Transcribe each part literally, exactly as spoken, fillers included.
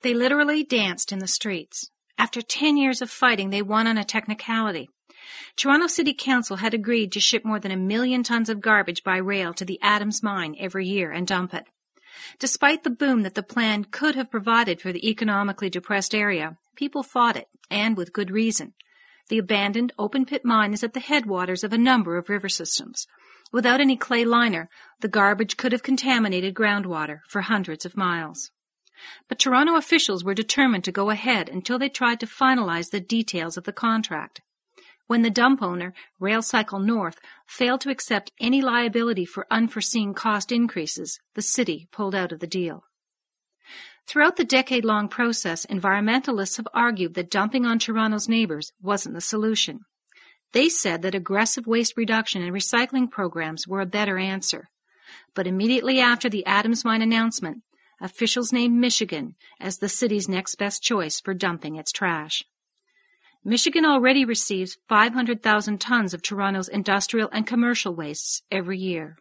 They literally danced in the streets. After ten years of fighting, they won on a technicality. Toronto City Council had agreed to ship more than a million tons of garbage by rail to the Adams Mine every year and dump it. Despite the boom that the plan could have provided for the economically depressed area, people fought it, and with good reason. The abandoned open-pit mine is at the headwaters of a number of river systems. Without any clay liner, the garbage could have contaminated groundwater for hundreds of miles. But Toronto officials were determined to go ahead until they tried to finalize the details of the contract. When the dump owner, RailCycle North, failed to accept any liability for unforeseen cost increases, the city pulled out of the deal. Throughout the decade-long process, environmentalists have argued that dumping on Toronto's neighbors wasn't the solution. They said that aggressive waste reduction and recycling programs were a better answer. But immediately after the Adams Mine announcement, officials named Michigan as the city's next best choice for dumping its trash. Michigan already receives five hundred thousand tons of Toronto's industrial and commercial wastes every year.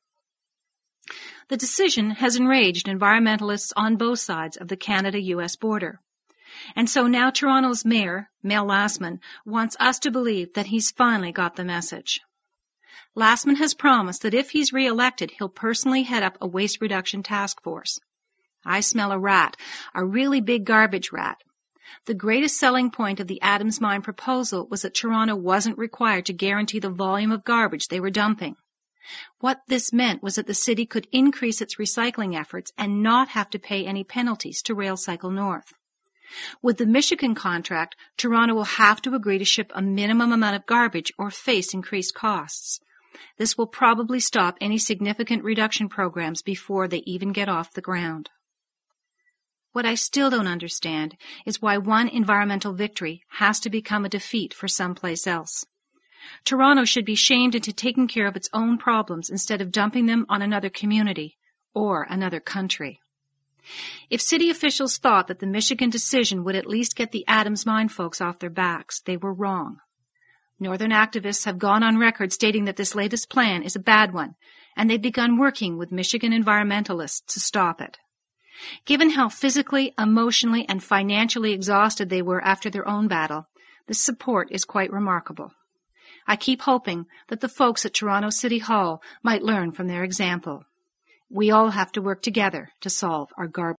The decision has enraged environmentalists on both sides of the Canada-U S border. And so now Toronto's mayor, Mel Lastman, wants us to believe that he's finally got the message. Lastman has promised that if he's re-elected, he'll personally head up a waste reduction task force. I smell a rat, a really big garbage rat. The greatest selling point of the Adams Mine proposal was that Toronto wasn't required to guarantee the volume of garbage they were dumping. What this meant was that the city could increase its recycling efforts and not have to pay any penalties to RailCycle North. With the Michigan contract, Toronto will have to agree to ship a minimum amount of garbage or face increased costs. This will probably stop any significant reduction programs before they even get off the ground. What I still don't understand is why one environmental victory has to become a defeat for someplace else. Toronto should be shamed into taking care of its own problems instead of dumping them on another community or another country. If city officials thought that the Michigan decision would at least get the Adams Mine folks off their backs, they were wrong. Northern activists have gone on record stating that this latest plan is a bad one, and they've begun working with Michigan environmentalists to stop it. Given how physically, emotionally, and financially exhausted they were after their own battle, this support is quite remarkable. I keep hoping that the folks at Toronto City Hall might learn from their example. We all have to work together to solve our garbage.